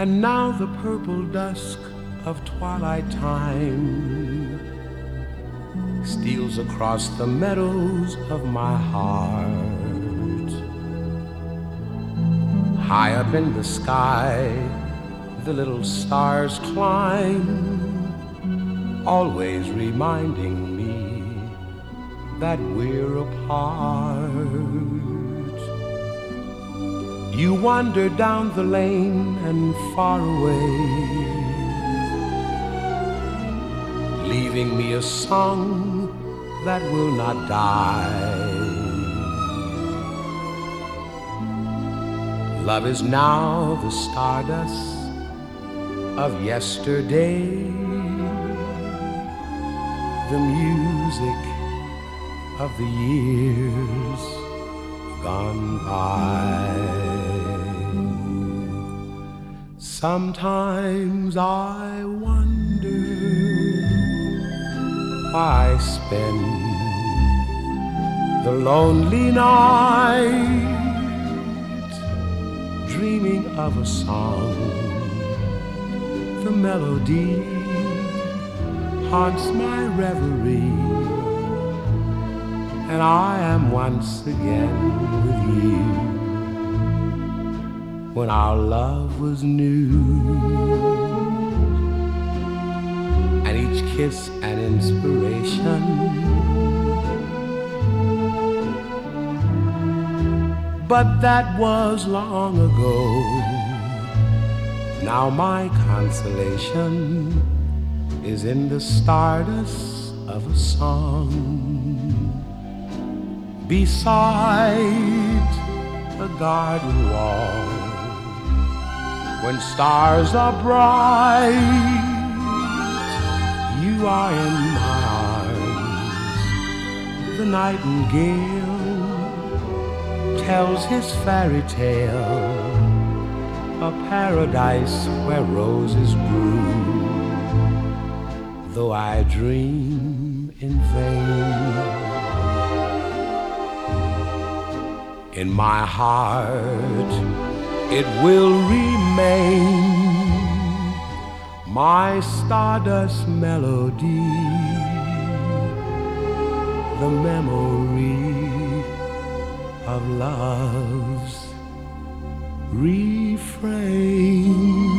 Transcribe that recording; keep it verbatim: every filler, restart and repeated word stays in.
And now the purple dusk of twilight time steals across the meadows of my heart. High up in the sky, the little stars climb, always reminding me that we're apart. You wander down the lane and far away, leaving me a song that will not die. Love is now the stardust of yesterday, the music of the years gone by. Sometimes I wonder why I spend the lonely night dreaming of a song. The melody haunts my reverie, and I am once again with you when our love was new, and each kiss an inspiration. But that was long ago. Now my consolation is in the stardust of a song beside a garden wall. When stars are bright, you are in my arms. The nightingale tells his fairy tale, a paradise where roses grew, though I dream in vain. In my heart it will remain, my stardust melody, the memory of love's refrain.